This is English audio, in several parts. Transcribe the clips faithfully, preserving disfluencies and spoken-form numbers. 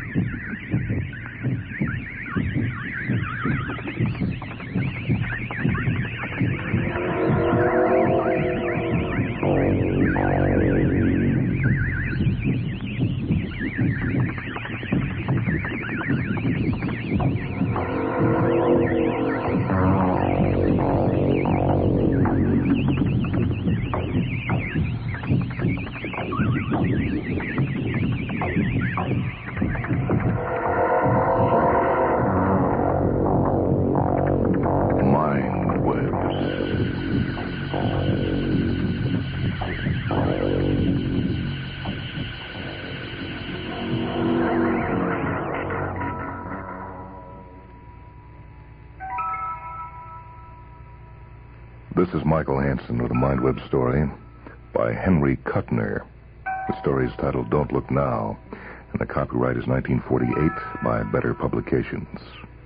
This is Michael Hansen with a Mind Web story by Henry Kuttner. The story is titled Don't Look Now, and the copyright is nineteen forty-eight by Better Publications.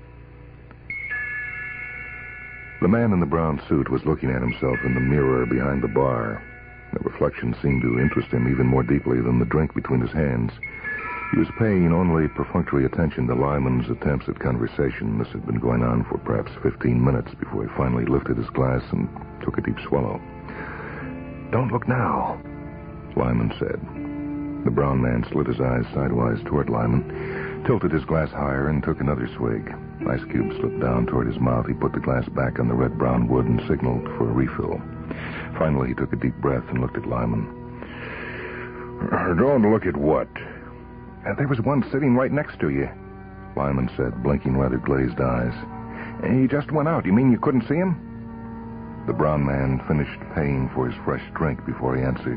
The man in the brown suit was looking at himself in the mirror behind the bar. The reflection seemed to interest him even more deeply than the drink between his hands. He was paying only perfunctory attention to Lyman's attempts at conversation. This had been going on for perhaps fifteen minutes before he finally lifted his glass and took a deep swallow. "Don't look now," Lyman said. The brown man slid his eyes sidewise toward Lyman, tilted his glass higher, and took another swig. Ice cubes slipped down toward his mouth. He put the glass back on the red-brown wood and signaled for a refill. Finally, he took a deep breath and looked at Lyman. "Don't look at what?" Uh, there was one sitting right next to you," Lyman said, blinking rather glazed eyes. "He just went out. You mean you couldn't see him?" The brown man finished paying for his fresh drink before he answered.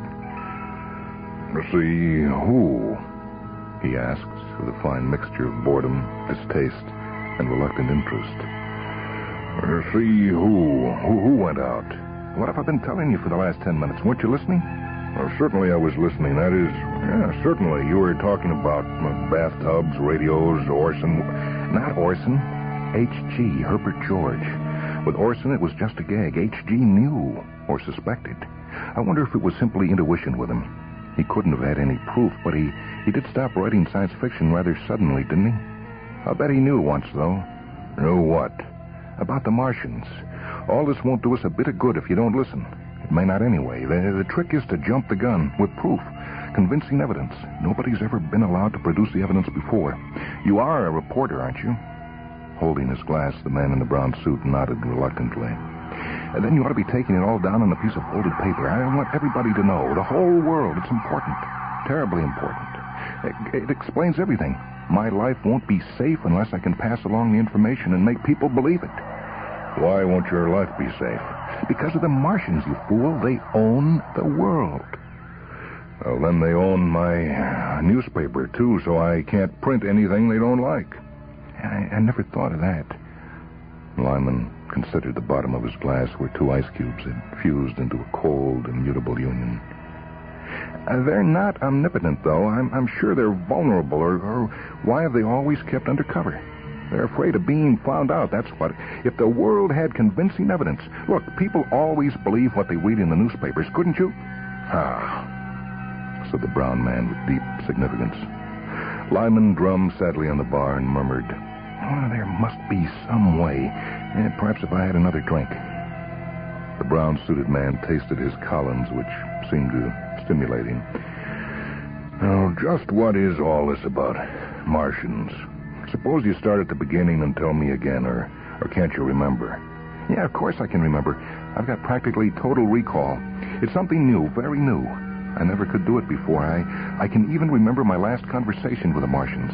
"See who?" he asked, with a fine mixture of boredom, distaste, and reluctant interest. "See who? Who, who went out?" "What have I been telling you for the last ten minutes? Weren't you listening?" "Well, certainly I was listening. That is, yeah, certainly. You were talking about uh, bathtubs, radios, Orson." "Not Orson. H G, Herbert George. With Orson, it was just a gag. H G knew, or suspected. I wonder if it was simply intuition with him. He couldn't have had any proof, but he, he did stop writing science fiction rather suddenly, didn't he? I'll bet he knew once, though." "Knew what?" "About the Martians. All this won't do us a bit of good if you don't listen. It may not anyway. The, the trick is to jump the gun with proof, convincing evidence. Nobody's ever been allowed to produce the evidence before. You are a reporter, aren't you?" Holding his glass, the man in the brown suit nodded reluctantly. "And then you ought to be taking it all down on a piece of folded paper. I want everybody to know, the whole world. It's important, terribly important. It, it explains everything. My life won't be safe unless I can pass along the information and make people believe it." "Why won't your life be safe?" "Because of the Martians, you fool. They own the world." "Well, then they own my newspaper, too, so I can't print anything they don't like." I, I never thought of that." Lyman considered the bottom of his glass where two ice cubes had fused into a cold, immutable union. Uh, they're not omnipotent, though. I'm, I'm sure they're vulnerable, or, or why have they always kept under cover? They're afraid of being found out, that's what. If the world had convincing evidence... Look, people always believe what they read in the newspapers, couldn't you? "Ah," said the brown man with deep significance. Lyman drummed sadly on the bar and murmured, "Oh, there must be some way. Eh, perhaps if I had another drink." The brown-suited man tasted his Collins, which seemed to stimulate him. "Now, just what is all this about Martians? Suppose you start at the beginning and tell me again, or, or can't you remember?" "Yeah, of course I can remember. I've got practically total recall. It's something new, very new. I never could do it before. I, I can even remember my last conversation with the Martians."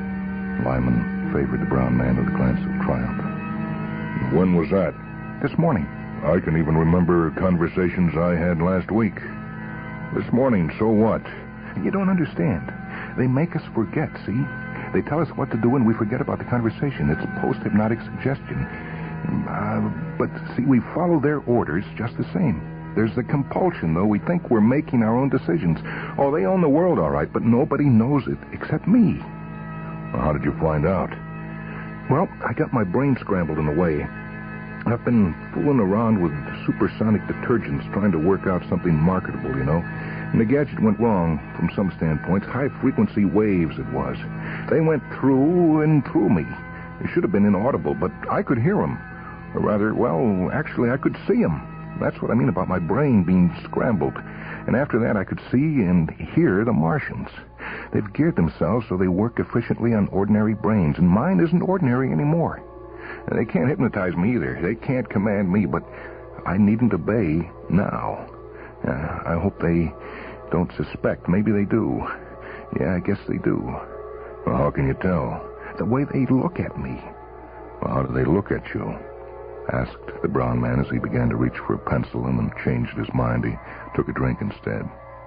Lyman favored the brown man with a glance of triumph. "When was that?" "This morning." "I can even remember conversations I had last week." "This morning, so what?" "You don't understand. They make us forget, see? They tell us what to do and we forget about the conversation. It's post-hypnotic suggestion. Uh, but, see, we follow their orders just the same. There's the compulsion, though. We think we're making our own decisions. Oh, they own the world, all right, but nobody knows it except me." "Well, how did you find out?" "Well, I got my brain scrambled in a way. I've been fooling around with supersonic detergents trying to work out something marketable, you know. And the gadget went wrong from some standpoints. High-frequency waves it was. They went through and through me. It should have been inaudible, but I could hear them. Or rather, well, actually, I could see them. That's what I mean about my brain being scrambled. And after that, I could see and hear the Martians. They've geared themselves so they work efficiently on ordinary brains, and mine isn't ordinary anymore. And they can't hypnotize me either. They can't command me, but I needn't obey now. Uh, I hope they don't suspect. Maybe they do. Yeah, I guess they do. Well, how can you tell? The way they look at me. Well, how do they look at you? Asked the brown man as he began to reach for a pencil, and then changed his mind. He took a drink instead.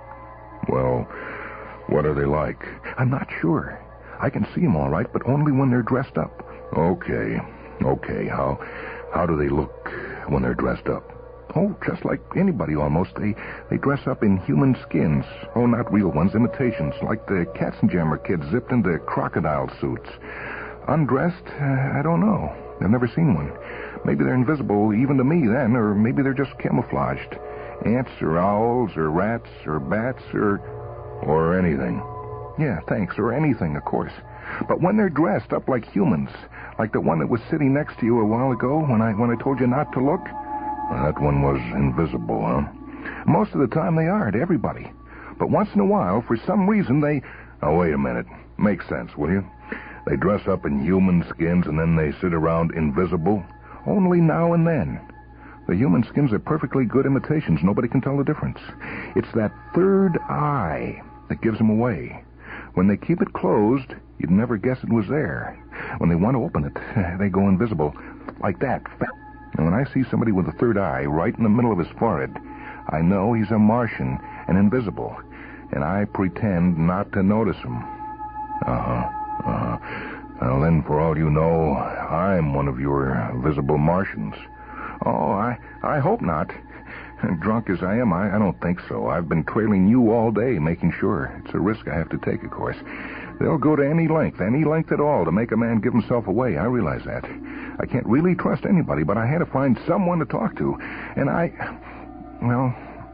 Well, what are they like? I'm not sure. I can see them all right, but only when they're dressed up. Okay, okay. How, how do they look when they're dressed up? Oh, just like anybody almost. They they dress up in human skins. Oh, not real ones, imitations, like the Katzenjammer kids zipped into crocodile suits. Undressed, uh, I don't know. I've never seen one. Maybe they're invisible even to me then, or maybe they're just camouflaged. Ants or owls or rats or bats or... Or anything. Yeah, thanks, or anything, of course. But when they're dressed up like humans, like the one that was sitting next to you a while ago when I when I told you not to look... That one was invisible, huh? Most of the time they are to everybody. But once in a while, for some reason, they... Oh, wait a minute. Makes sense, will you? They dress up in human skins and then they sit around invisible. Only now and then. The human skins are perfectly good imitations. Nobody can tell the difference. It's that third eye that gives them away. When they keep it closed, you'd never guess it was there. When they want to open it, they go invisible. Like that. And when I see somebody with a third eye right in the middle of his forehead, I know he's a Martian and invisible. And I pretend not to notice him. Uh-huh. Uh-huh. Well, then, for all you know, I'm one of your visible Martians. Oh, I I hope not. Drunk as I am, I, I don't think so. I've been trailing you all day, making sure. It's a risk I have to take, of course. They'll go to any length, any length at all, to make a man give himself away. I realize that. I can't really trust anybody, but I had to find someone to talk to. And I... Well,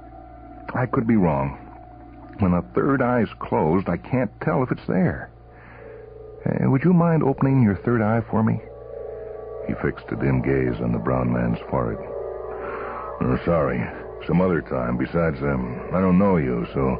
I could be wrong. When the third eye's closed, I can't tell if it's there. Uh, would you mind opening your third eye for me? He fixed a dim gaze on the brown man's forehead. Oh, sorry. Some other time. Besides, um, I don't know you, so...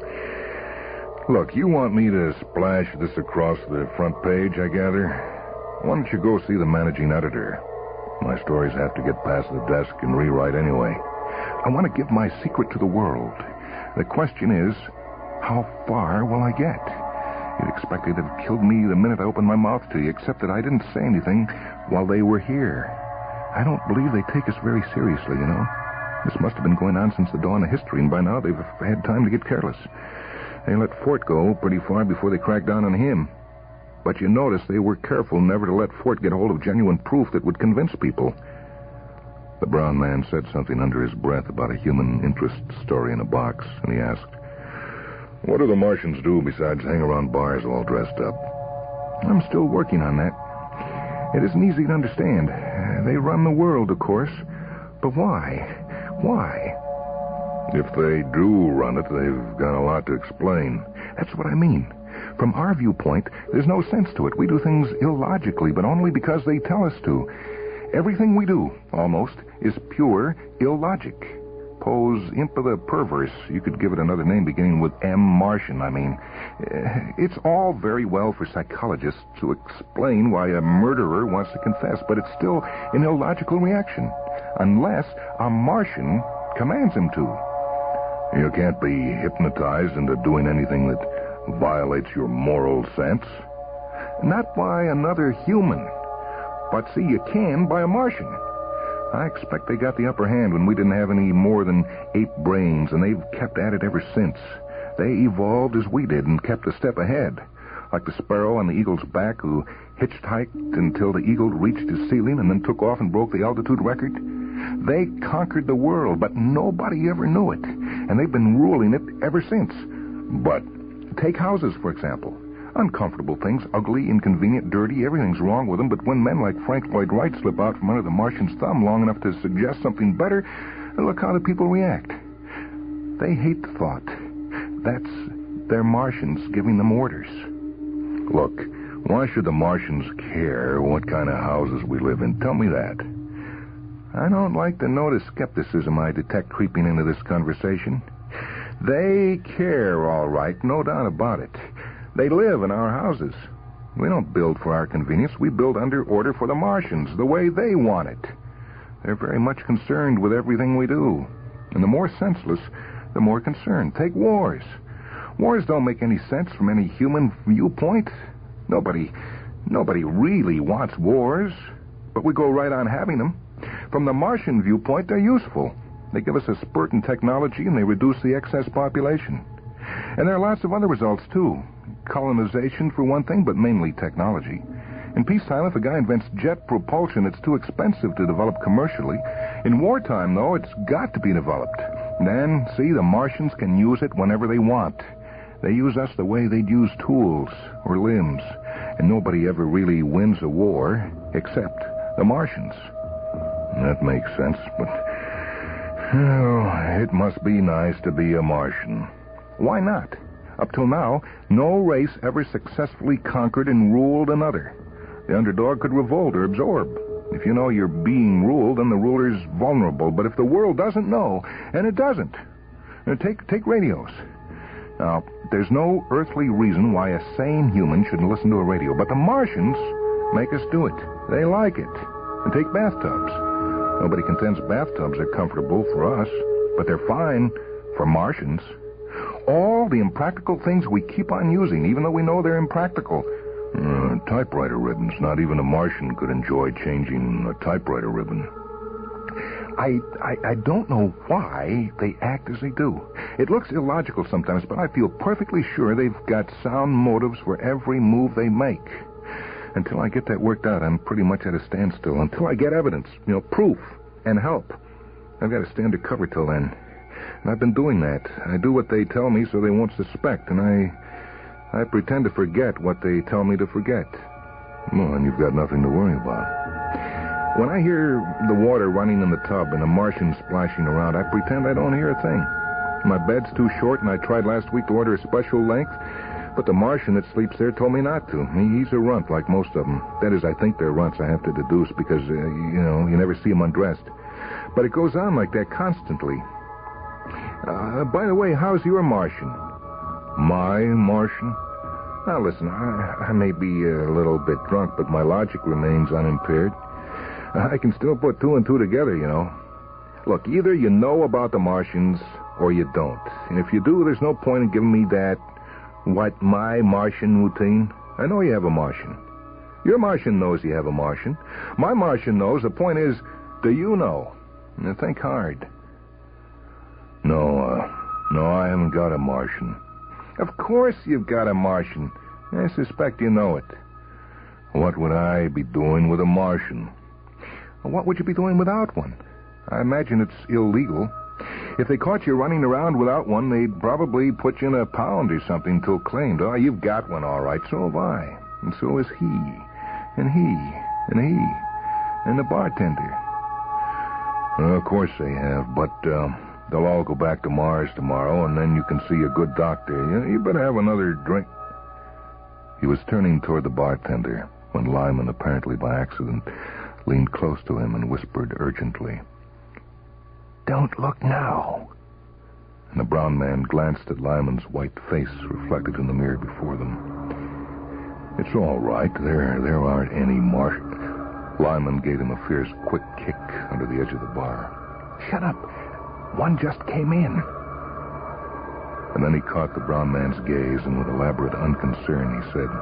Look, you want me to splash this across the front page, I gather? Why don't you go see the managing editor? My stories have to get past the desk and rewrite anyway. I want to give my secret to the world. The question is, how far will I get? You'd expect they'd have killed me the minute I opened my mouth to you, except that I didn't say anything while they were here. I don't believe they take us very seriously, you know. This must have been going on since the dawn of history, and by now they've had time to get careless. They let Fort go pretty far before they cracked down on him. But you notice they were careful never to let Fort get hold of genuine proof that would convince people. The brown man said something under his breath about a human interest story in a box, and he asked, "What do the Martians do besides hang around bars all dressed up?" I'm still working on that. It isn't easy to understand. They run the world, of course. But why? Why? If they do run it, they've got a lot to explain. That's what I mean. From our viewpoint, there's no sense to it. We do things illogically, but only because they tell us to. Everything we do, almost, is pure illogic. Poe's Imp of the Perverse. You could give it another name beginning with M. Martian, I mean. It's all very well for psychologists to explain why a murderer wants to confess, but it's still an illogical reaction, unless a Martian commands him to. You can't be hypnotized into doing anything that violates your moral sense. Not by another human, but see, you can by a Martian. I expect they got the upper hand when we didn't have any more than eight brains, and they've kept at it ever since. They evolved as we did and kept a step ahead, like the sparrow on the eagle's back who hitchhiked until the eagle reached his ceiling and then took off and broke the altitude record. They conquered the world, but nobody ever knew it, and they've been ruling it ever since. But take houses, for example. Uncomfortable things, ugly, inconvenient, dirty, everything's wrong with them, but when men like Frank Lloyd Wright slip out from under the Martian's thumb long enough to suggest something better, look how the people react. They hate the thought. That's their Martians giving them orders. Look, why should the Martians care what kind of houses we live in? Tell me that. I don't like the note of skepticism I detect creeping into this conversation. They care, all right, no doubt about it. They live in our houses. We don't build for our convenience. We build under order for the Martians, the way they want it. They're very much concerned with everything we do. And the more senseless, the more concerned. Take wars. Wars don't make any sense from any human viewpoint. Nobody, nobody really wants wars, but we go right on having them. From the Martian viewpoint, they're useful. They give us a spurt in technology, and they reduce the excess population. And there are lots of other results, too. Colonization, for one thing, but mainly technology. In peacetime, if a guy invents jet propulsion, it's too expensive to develop commercially. In wartime, though, it's got to be developed. Then, see, the Martians can use it whenever they want. They use us the way they'd use tools or limbs. And nobody ever really wins a war except the Martians. That makes sense, but... oh, it must be nice to be a Martian. Why not? Up till now, no race ever successfully conquered and ruled another. The underdog could revolt or absorb. If you know you're being ruled, then the ruler's vulnerable. But if the world doesn't know, and it doesn't, take, take radios. Now, there's no earthly reason why a sane human shouldn't listen to a radio, but the Martians make us do it. They like it. And take bathtubs. Nobody contends bathtubs are comfortable for us, but they're fine for Martians. All the impractical things we keep on using, even though we know they're impractical. Uh, typewriter ribbons. Not even a Martian could enjoy changing a typewriter ribbon. I, I I don't know why they act as they do. It looks illogical sometimes, but I feel perfectly sure they've got sound motives for every move they make. Until I get that worked out, I'm pretty much at a standstill. Until I get evidence, you know, proof and help. I've got to stay under cover till then. And I've been doing that. I do what they tell me so they won't suspect, and I I pretend to forget what they tell me to forget. Well, and you've got nothing to worry about. When I hear the water running in the tub and the Martians splashing around, I pretend I don't hear a thing. My bed's too short, and I tried last week to order a special length, but the Martian that sleeps there told me not to. He's a runt, like most of them. That is, I think they're runts, I have to deduce, because, uh, you know, you never see them undressed. But it goes on like that constantly. Uh, by the way, how's your Martian? My Martian? Now, listen, I, I may be a little bit drunk, but my logic remains unimpaired. I can still put two and two together, you know. Look, either you know about the Martians or you don't. And if you do, there's no point in giving me that, what, my Martian routine. I know you have a Martian. Your Martian knows you have a Martian. My Martian knows. The point is, do you know? Now, think hard. No, uh, no, I haven't got a Martian. Of course you've got a Martian. I suspect you know it. What would I be doing with a Martian? What would you be doing without one? I imagine it's illegal. If they caught you running around without one, they'd probably put you in a pound or something till claimed. Oh, you've got one, all right. So have I. And so is he. And he. And he. And the bartender. Well, of course they have, but uh, they'll all go back to Mars tomorrow, and then you can see a good doctor. You, you better have another drink. He was turning toward the bartender when Lyman, apparently by accident, leaned close to him and whispered urgently, "Don't look now." And the brown man glanced at Lyman's white face reflected in the mirror before them. "It's all right. There there aren't any Martians." Lyman gave him a fierce, quick kick under the edge of the bar. "Shut up. One just came in." And then he caught the brown man's gaze, and with elaborate unconcern, he said,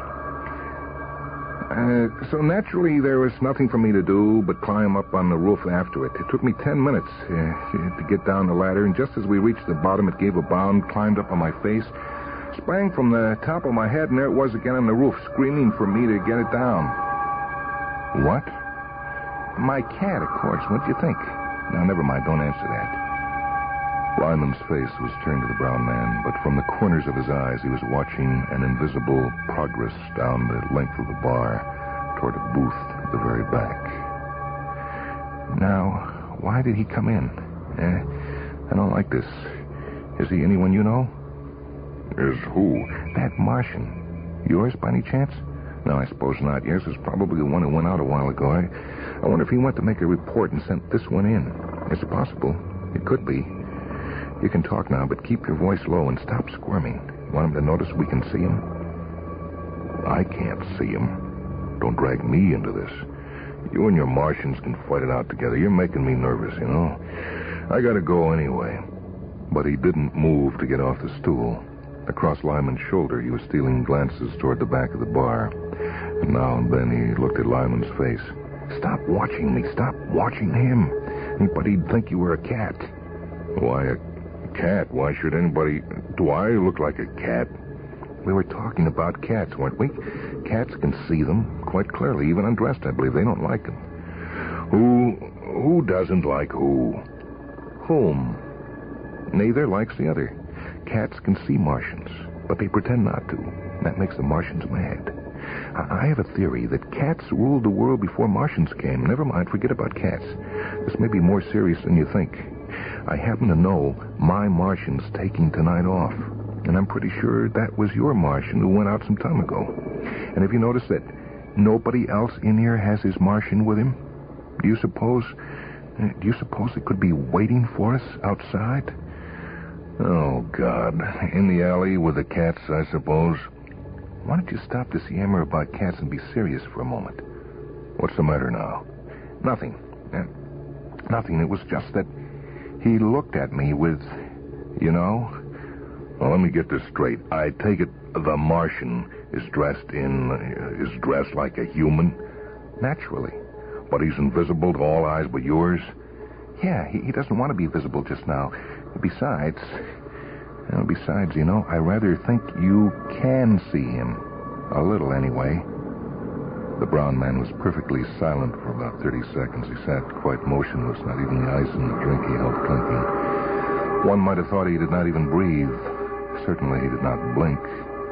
Uh, so naturally there was nothing for me to do but climb up on the roof after it. It took me ten minutes uh, to get down the ladder, and just as we reached the bottom, it gave a bound, climbed up on my face, sprang from the top of my head, and there it was again on the roof, screaming for me to get it down. What? My cat, of course. What'd you think? Now, never mind. Don't answer that. Lyman's face was turned to the brown man, but from the corners of his eyes, he was watching an invisible progress down the length of the bar toward a booth at the very back. Now, why did he come in? Eh, I don't like this. Is he anyone you know? Is who? That Martian. Yours, by any chance? No, I suppose not. Yours is probably the one who went out a while ago. I, I wonder if he went to make a report and sent this one in. It's possible. It could be. You can talk now, but keep your voice low and stop squirming. Want him to notice we can see him? I can't see him. Don't drag me into this. You and your Martians can fight it out together. You're making me nervous, you know. I gotta go anyway. But he didn't move to get off the stool. Across Lyman's shoulder, he was stealing glances toward the back of the bar. And now and then he looked at Lyman's face. Stop watching me. Stop watching him. Anybody would think you were a cat. Why a cat? Why should anybody... Do I look like a cat? We were talking about cats, weren't we? Cats can see them quite clearly, even undressed, I believe. They don't like them. Who... who doesn't like who? Whom? Neither likes the other. Cats can see Martians, but they pretend not to. That makes the Martians mad. I have a theory that cats ruled the world before Martians came. Never mind, forget about cats. This may be more serious than you think. I happen to know my Martian's taking tonight off. And I'm pretty sure that was your Martian who went out some time ago. And have you noticed that nobody else in here has his Martian with him? Do you suppose... Do you suppose it could be waiting for us outside? Oh, God. In the alley with the cats, I suppose. Why don't you stop this yammer about cats and be serious for a moment? What's the matter now? Nothing. Uh, nothing. It was just that he looked at me with, you know... Well, let me get this straight. I take it the Martian is dressed in... Uh, is dressed like a human? Naturally. But he's invisible to all eyes but yours? Yeah, he, he doesn't want to be visible just now. Besides... Uh, besides, you know, I rather think you can see him. A little, anyway. The brown man was perfectly silent for about thirty seconds. He sat quite motionless, not even the ice in the drink he held clinking. One might have thought he did not even breathe. Certainly he did not blink.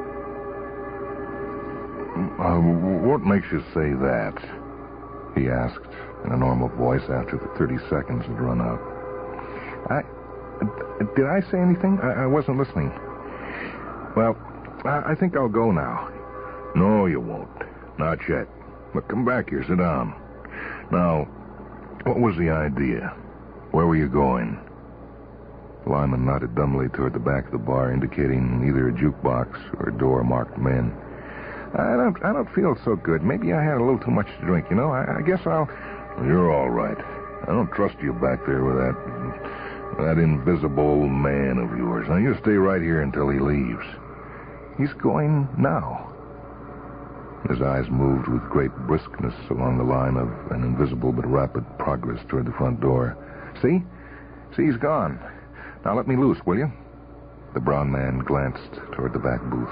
Uh, what makes you say that? He asked in a normal voice after the thirty seconds had run out. I... Did I say anything? I, I wasn't listening. Well, I, I think I'll go now. No, you won't. Not yet. But come back here. Sit down. Now, what was the idea? Where were you going? Lyman nodded dumbly toward the back of the bar, indicating either a jukebox or a door marked men. I don't I don't feel so good. Maybe I had a little too much to drink, you know. I, I guess I'll... You're all right. I don't trust you back there with that... that invisible man of yours. Now, you stay right here until he leaves. He's going now. His eyes moved with great briskness along the line of an invisible but rapid progress toward the front door. See? See, he's gone. Now let me loose, will you? The brown man glanced toward the back booth.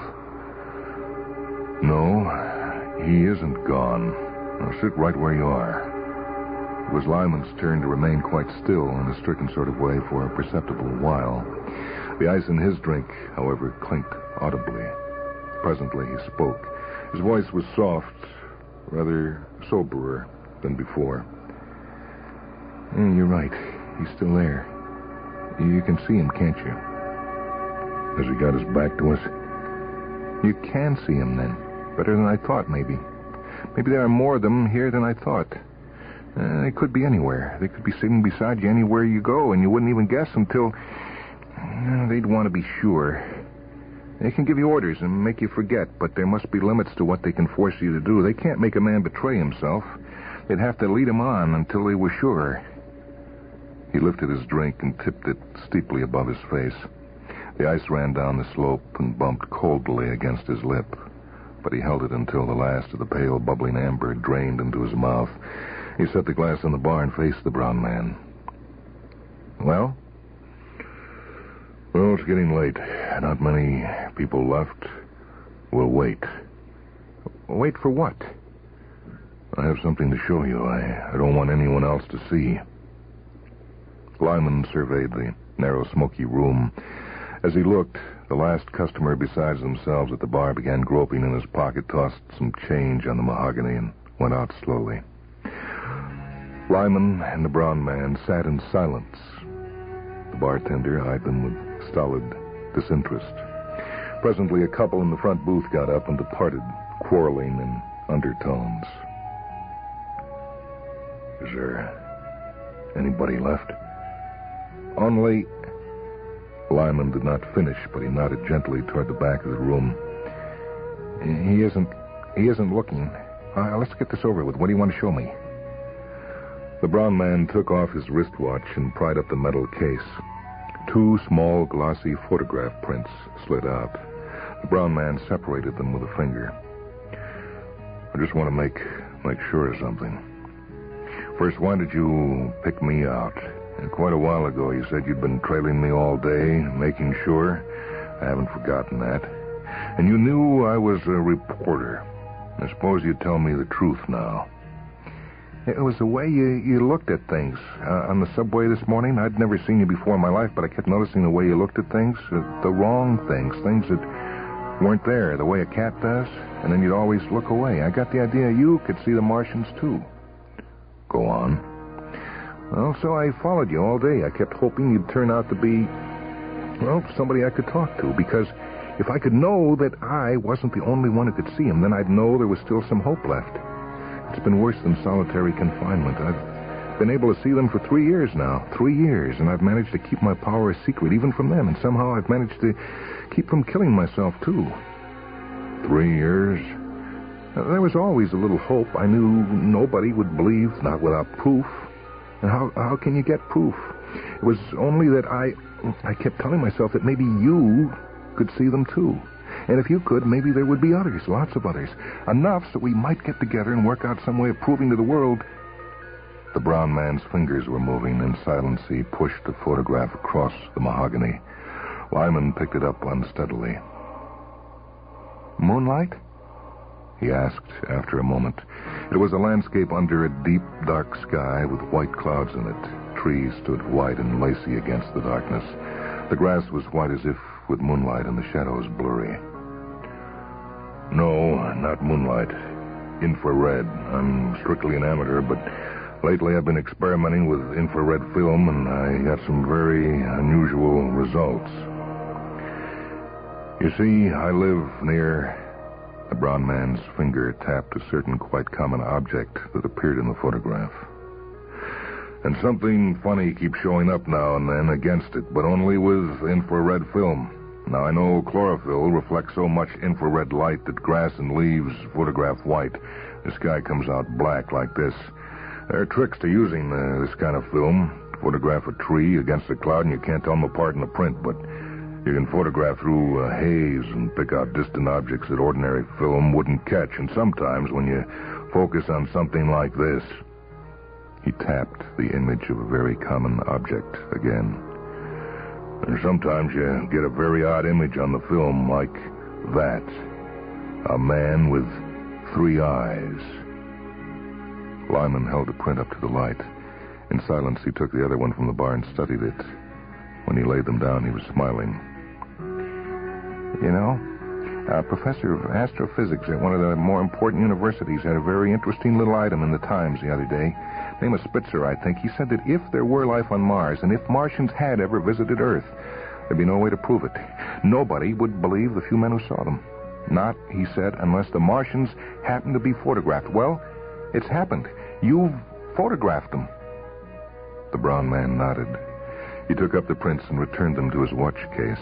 No, he isn't gone. Now sit right where you are. It was Lyman's turn to remain quite still in a stricken sort of way for a perceptible while. The ice in his drink, however, clinked audibly. Presently he spoke. His voice was soft, rather soberer than before. Yeah, you're right. He's still there. You can see him, can't you? Has he got his back to us? You can see him, then. Better than I thought, maybe. Maybe there are more of them here than I thought. Uh, they could be anywhere. They could be sitting beside you anywhere you go, and you wouldn't even guess until... Uh, they'd want to be sure. They can give you orders and make you forget, but there must be limits to what they can force you to do. They can't make a man betray himself. They'd have to lead him on until they were sure. He lifted his drink and tipped it steeply above his face. The ice ran down the slope and bumped coldly against his lip, but he held it until the last of the pale, bubbling amber drained into his mouth. He set the glass on the bar and faced the brown man. Well? Well, it's getting late. Not many people left. We'll wait. Wait for what? I have something to show you. I, I don't want anyone else to see. Lyman surveyed the narrow, smoky room. As he looked, the last customer besides themselves at the bar began groping in his pocket, tossed some change on the mahogany, and went out slowly. Lyman and the brown man sat in silence. The bartender eyed them with stolid disinterest. presently a couple in the front booth got up and departed, quarreling in undertones. Is there anybody left? Only... Lyman did not finish, but he nodded gently toward the back of the room. He isn't... he isn't looking. Uh, let's get this over with. What do you want to show me? The brown man took off his wristwatch and pried up the metal case. Two small, glossy photograph prints slid out. The brown man separated them with a finger. I just want to make make sure of something. First, why did you pick me out? And quite a while ago, you said you'd been trailing me all day, making sure. I haven't forgotten that. And you knew I was a reporter. I suppose you'd tell me the truth now. It was the way you, you looked at things. Uh, on the subway this morning, I'd never seen you before in my life, but I kept noticing the way you looked at things. Uh, the wrong things, things that weren't there, the way a cat does. And then you'd always look away. I got the idea you could see the Martians, too. Go on. Well, so I followed you all day. I kept hoping you'd turn out to be, well, somebody I could talk to, because if I could know that I wasn't the only one who could see him, then I'd know there was still some hope left. It's been worse than solitary confinement. I've been able to see them for three years now. Three years, and I've managed to keep my power a secret, even from them, and somehow I've managed to keep from killing myself, too. Three years? There was always a little hope. I knew nobody would believe, not without proof. And how how can you get proof? It was only that I I kept telling myself that maybe you could see them too. And if you could, maybe there would be others, lots of others. Enough so we might get together and work out some way of proving to the world. The brown man's fingers were moving. In silence, he pushed the photograph across the mahogany. Lyman picked it up unsteadily. Moonlight? He asked after a moment. It was a landscape under a deep, dark sky with white clouds in it. Trees stood white and lacy against the darkness. The grass was white as if with moonlight and the shadows blurry. No, not moonlight. Infrared. I'm strictly an amateur, but lately I've been experimenting with infrared film, and I got some very unusual results. You see, I live near... The brown man's finger tapped a certain quite common object that appeared in the photograph. And something funny keeps showing up now and then against it, but only with infrared film. Now, I know chlorophyll reflects so much infrared light that grass and leaves photograph white. The sky comes out black like this. There are tricks to using uh, this kind of film. Photograph a tree against a cloud and you can't tell them apart in the print, but you can photograph through uh, haze and pick out distant objects that ordinary film wouldn't catch. And sometimes when you focus on something like this... He tapped the image of a very common object again. And sometimes you get a very odd image on the film like that. A man with three eyes. Lyman held the print up to the light. In silence, he took the other one from the bar and studied it. When he laid them down, he was smiling. You know, a professor of astrophysics at one of the more important universities had a very interesting little item in the Times the other day. Name was Spitzer, I think. He said that if there were life on Mars, and if Martians had ever visited Earth, there'd be no way to prove it. Nobody would believe the few men who saw them. Not, he said, unless the Martians happened to be photographed. Well, it's happened. You've photographed them. The brown man nodded. He took up the prints and returned them to his watch case.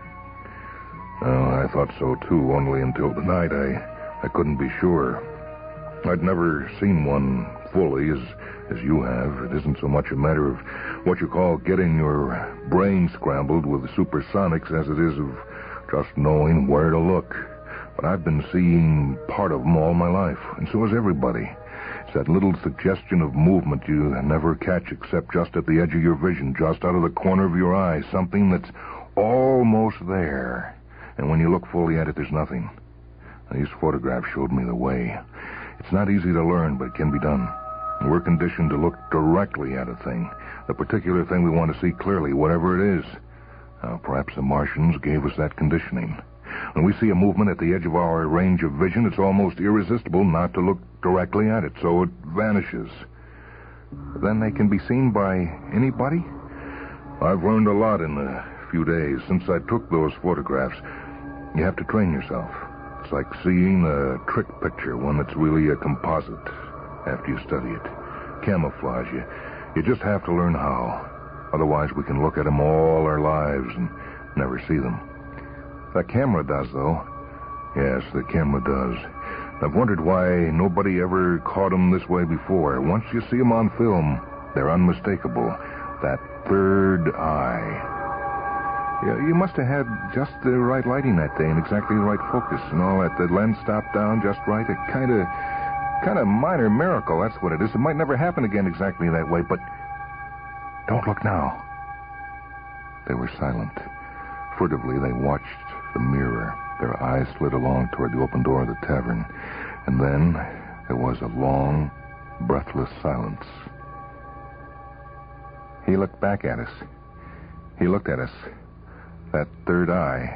Well, I thought so, too, only until tonight I, I couldn't be sure. I'd never seen one fully as, as you have. It isn't so much a matter of what you call getting your brain scrambled with supersonics as it is of just knowing where to look. But I've been seeing part of them all my life, and so has everybody. It's that little suggestion of movement you never catch except just at the edge of your vision, just out of the corner of your eye, something that's almost there. And when you look fully at it, there's nothing. These photographs showed me the way. It's not easy to learn, but it can be done. We're conditioned to look directly at a thing, the particular thing we want to see clearly, whatever it is. Now, perhaps the Martians gave us that conditioning. When we see a movement at the edge of our range of vision, it's almost irresistible not to look directly at it, so it vanishes. Then they can be seen by anybody? I've learned a lot in a few days since I took those photographs. You have to train yourself. It's like seeing a trick picture, one that's really a composite after you study it. Camouflage. You, you just have to learn how. Otherwise, we can look at them all our lives and never see them. That camera does, though. Yes, the camera does. I've wondered why nobody ever caught them this way before. Once you see them on film, they're unmistakable. That third eye. Yeah, you must have had just the right lighting that day and exactly the right focus and all that. The lens stopped down just right. A kind of, kind of minor miracle, that's what it is. It might never happen again exactly that way, but don't look now. They were silent. Furtively, they watched the mirror. Their eyes slid along toward the open door of the tavern. And then there was a long, breathless silence. He looked back at us. He looked at us. That third eye.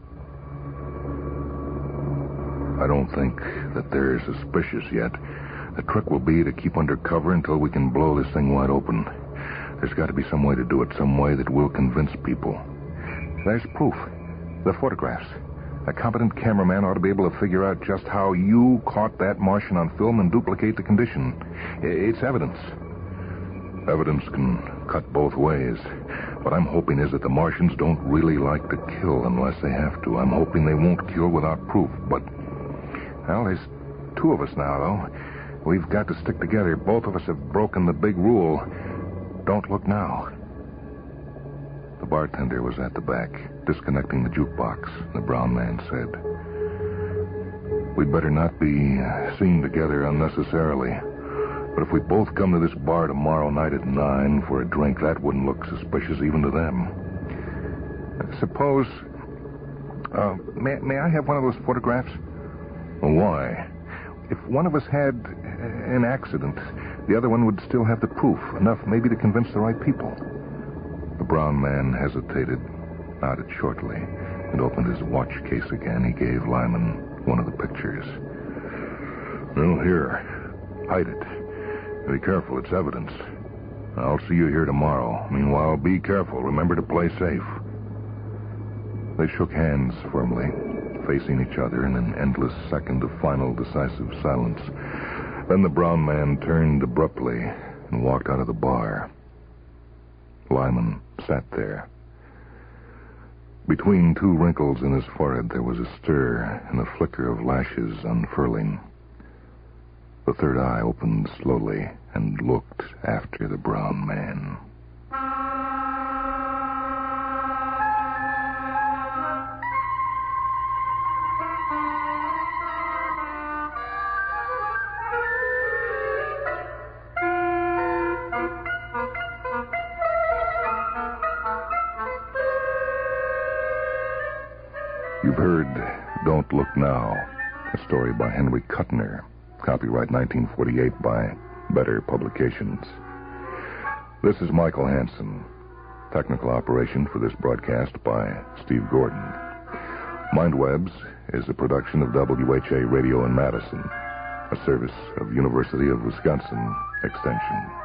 I don't think that they're suspicious yet. The trick will be to keep under cover until we can blow this thing wide open. There's got to be some way to do it, some way that will convince people. There's proof. The photographs. A competent cameraman ought to be able to figure out just how you caught that Martian on film and duplicate the condition. It's evidence. Evidence can cut both ways. What I'm hoping is that the Martians don't really like to kill unless they have to. I'm hoping they won't kill without proof. But, well, there's two of us now, though. We've got to stick together. Both of us have broken the big rule. Don't look now. The bartender was at the back, disconnecting the jukebox. The brown man said, "We'd better not be seen together unnecessarily. But if we both come to this bar tomorrow night at nine for a drink, that wouldn't look suspicious even to them." Suppose... Uh, may, may I have one of those photographs? Well, why? If one of us had an accident, the other one would still have the proof, enough maybe to convince the right people. The brown man hesitated, nodded shortly, and opened his watch case again. He gave Lyman one of the pictures. "Well, here. Hide it. Be careful, it's evidence. I'll see you here tomorrow. Meanwhile, be careful. Remember to play safe." They shook hands firmly, facing each other in an endless second of final decisive silence. Then the brown man turned abruptly and walked out of the bar. Lyman sat there. Between two wrinkles in his forehead, there was a stir and a flicker of lashes unfurling. The third eye opened slowly and looked after the brown man. You've heard Don't Look Now, a story by Henry Kuttner. Copyright nineteen forty-eight by Better Publications. This is Michael Hansen. Technical operation for this broadcast by Steve Gordon. Mindwebs is a production of W H A Radio in Madison, a service of University of Wisconsin Extension.